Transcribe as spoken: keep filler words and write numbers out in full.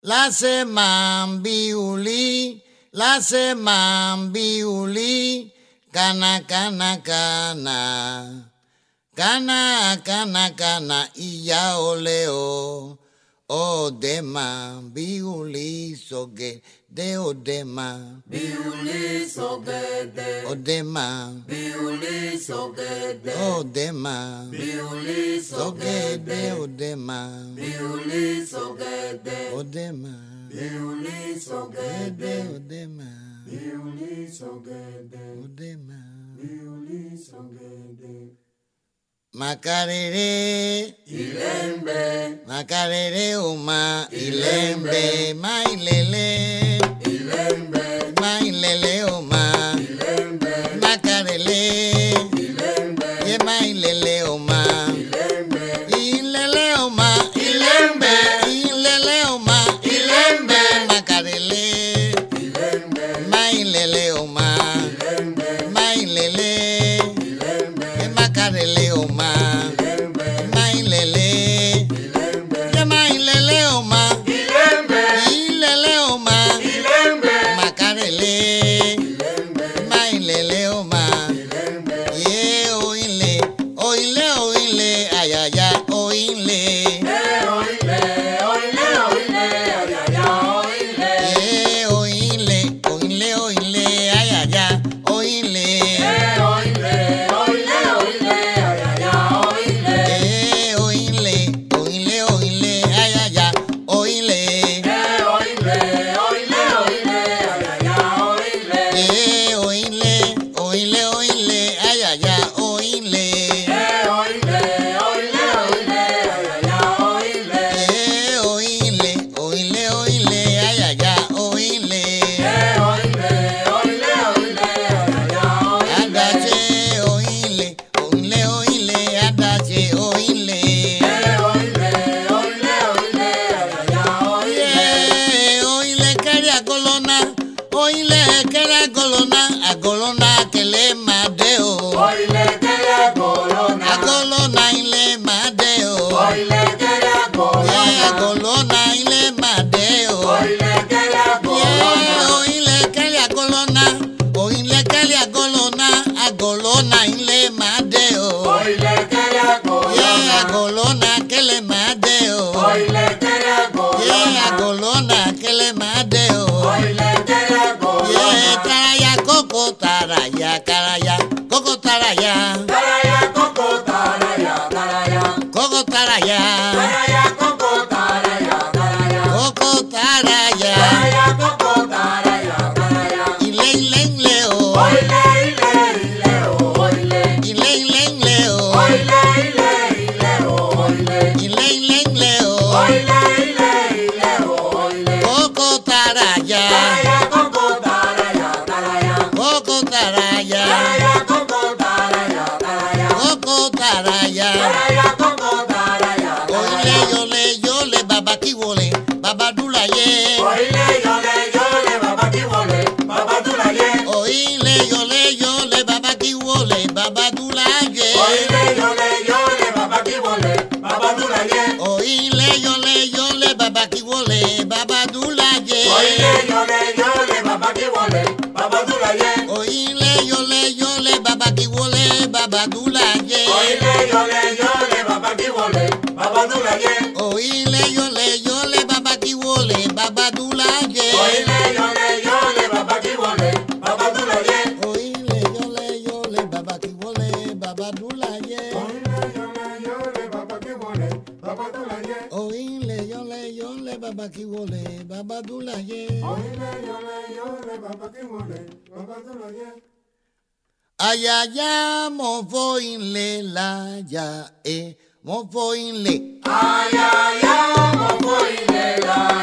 La seman biuli, la seman biuli, kana kana kana, kana kana kana iya oleo, odema biuli soge de odema, biuli soge de, odema biuli soge de, odema biuli soge de odema, biuli soge de, odema biuli soge de, odema, biuli soge de, odema. biuli soge de. Macarere, Ilembe, macarere uma, ilembe, mailele, ilembe, mailele uma, ilembe, macarele, ilembe, ye mailele uma, ilembe, ilele uma, ilembe, ilele uma, ilembe, macarele, ilembe, mailele uma, ilembe, mailele, ilembe, ye macarele uma. Agolona que le madeo, oile que le golona, agolona y le madeo, oile que le golona, agolona y le madeo, oile que le golona, oile que le agolona, oile que le agolona, agolona y le madeo, oile que le golona, agolona que le madeo, oile que le golona, agolona que le madeo, oile que le golona, taraya coco taraya caraya, coco taraya, taraya coco taraya, taraya, coco taraya, taraya coco taraya, taraya, coco taraya, taraya coco taraya, taraya, ile ile leo, oile ile ile oile, ile ile leo, oile ile ile oile, ile ile leo, oile ile ile oile, coco taraya, taraya coco taraya, taraya, coco taraya, taraya coco taraya, taraya, coco taraya, taraya coco taraya, oile yole yole baba kiwole, baba dulaye, oile yole yole baba kiwole, baba dulaye, oile yole yole baba kiwole, baba dulaye, oile yole yole baba kiwole, baba dulaye, oile yole yole baba kiwole, baba dulaye, oile yole yole baba kiwole, baba dulaye, oile yole yole baba kiwole, baba dulaye, oile yole yole baba kiwole, baba dulaye, oile yole yole baba kiwole, baba dulaye, oile yole yole baba kiwole, baba dulaye, oile yole yole baba kiwole, baba dulaye, oile yole yole baba kiwole, baba dulaye, oile yole yole baba kiwole, baba dulaye. oile yole yole baba kiwole, baba dulaye. Ayaya mo voinle la ya e mo voinle. Ay, ay, ay, mo voy de la